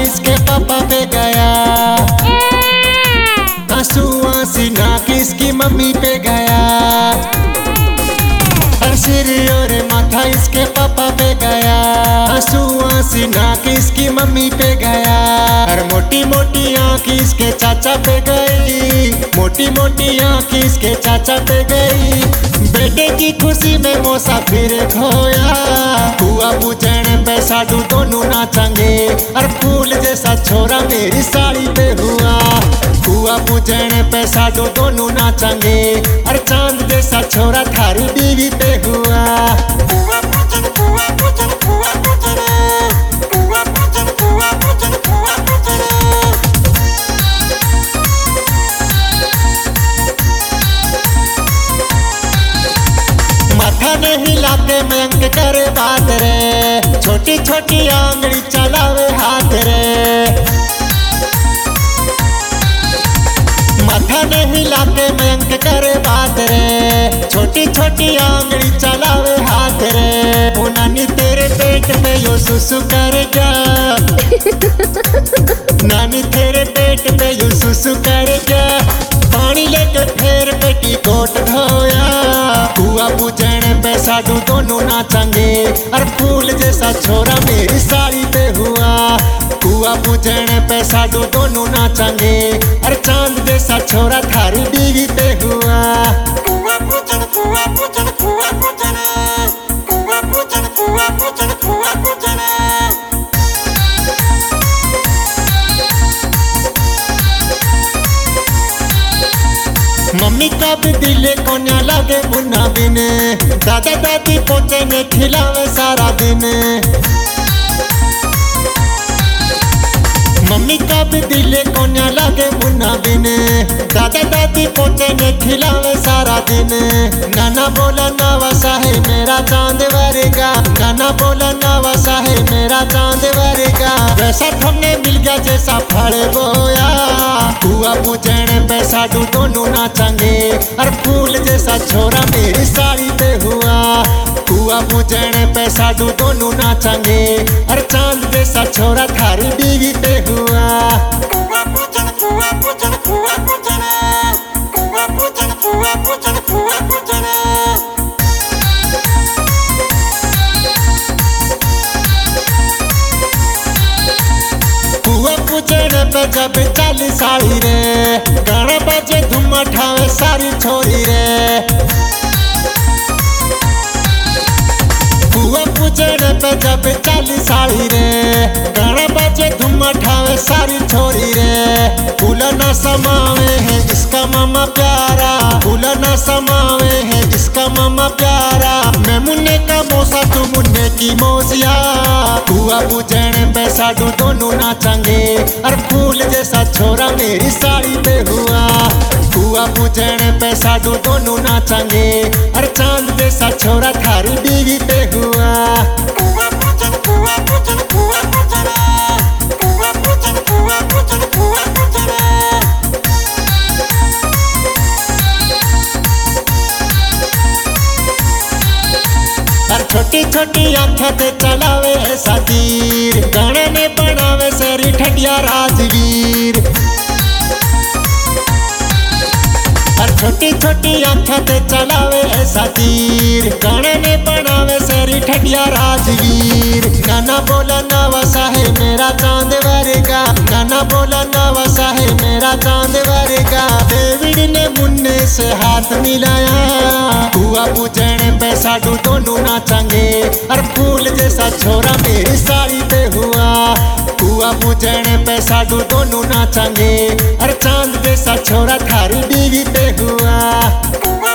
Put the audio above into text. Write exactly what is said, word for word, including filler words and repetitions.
इसके पापा पे गया, आंसू आंसी नाक इसकी मम्मी पे गया। हर सिर और माथा इसके पापा पे गया, आंसू आंसी नाक इसकी मम्मी पे गया। हर मोटी मोटी आंख इसके चाचा पे गई, मोटी मोटी आंख इसके चाचा पे गई। बेटे की खुशी में मौसा फिर खोया, हुआ पूछने पे साडू दोनों नाचेंगे। और फूल जैसा छोरा मेरी साड़ी पे हुआ, हुआ पूछने पे साडू दोनों नाचेंगे। और चांद जैसा छोरा थारी बीवी पे हुआ। माथा नहीं लाते मयंक करे बात रे, छोटी छोटी आंगली चलावे हाथ रे। माथा नहीं लाते मयंक करे बात रे, छोटी छोटी आंगली चलावे हाथ रे। वो नानी तेरे पेट में यो सुसु करेगा, नानी तेरे पेट में यो सुसु करेगा। पानी लेके फिर पेटी कोट धोया, हुआ पूछने पे साडू दोनों नाचेंगे। और फूल जैसा छोरा मेरी साड़ी पे हुआ, हुआ पूछने पे साडू दोनों नाचेंगे। और चांद जैसा छोरा थारी बीवी पे हुआ। कुआ पूछन कुआ पूछन कुआ पूछन कुआ पूछन कुआ पूछन कुआ पूछन। मम्मी का भी दिले कोन्या लगे मुन्ना बिने, दादा दादी पोते ने खिलावे सारा दिन। मम्मी का भी दिले कोन्या लगे मुन्ना बिने, दादा दादी पोते ने खिलावे सारा दिन। नाना बोला नवासा है मेरा चांद वरेगा, नाना बोला नवासा है मेरा चांद वरेगा। वैसा हमने मिल गया जैसा फल बोया, हुआ पूछने पे साडू दोनों नाचेंगे। और फूल जैसा छोरा मेरी साड़ी पे हुआ, हुआ पूछने पे साडू दोनों नाचेंगे। और चांद जैसा छोरा थारी बीवी पे हुआ। कुआ पूछन कुआ पूछन कुआ पूछन कुआ पूछन कुआ पूछन कुआ पूछन। हुआ पूछने पे जब चाली साड़ी रे, गाना बजे धूम ठावे सारी छोरी रे। हुआ पूछने पे जब चाली साड़ी रे, गाना बजे धूम ठावे सारी छोरी रे। फूल न समावे है इसका मामा प्यारा, फूल न समावे है इसका मामा प्यारा। मैं मुन्ने का मौसा तू मुन्ने की मौसिया, हुआ पूछने पे साडू दोनों नाचेंगे। और फूल जैसा छोरा मेरी साड़ी पे हुआ, हुआ पूछने पे साडू दोनों नाचेंगे। और चांद जैसा छोरा थारी बीवी पे हुआ। कुआ पूछन कुआ पूछन कुआ पूछन कुआ पूछन कुआ पूछन कुआ पूछन। और छोटी छोटी आंखें ते चलावे ऐसा तीर, गाने ने बनावे सरी ठटिया राजवीर। और छोटी छोटी आंखें ते चलावे ऐसा तीर, गाने ने बनावे सरी ठटिया राजवीर। गाना बोला नवासा है मेरा चांद वरेगा, गाना बोला नवासा है मेरा चांद वरेगा। डेविड ने मुन्ने से हाथ मिलाया, हुआ पूछने पे साडू दोनों नाचेंगे। और फूल जैसा छोरा मेरी साड़ी पे हुआ, हुआ पूछने पे साडू दोनों नाचेंगे। और चांद जैसा छोरा थारी बीवी पे हुआ।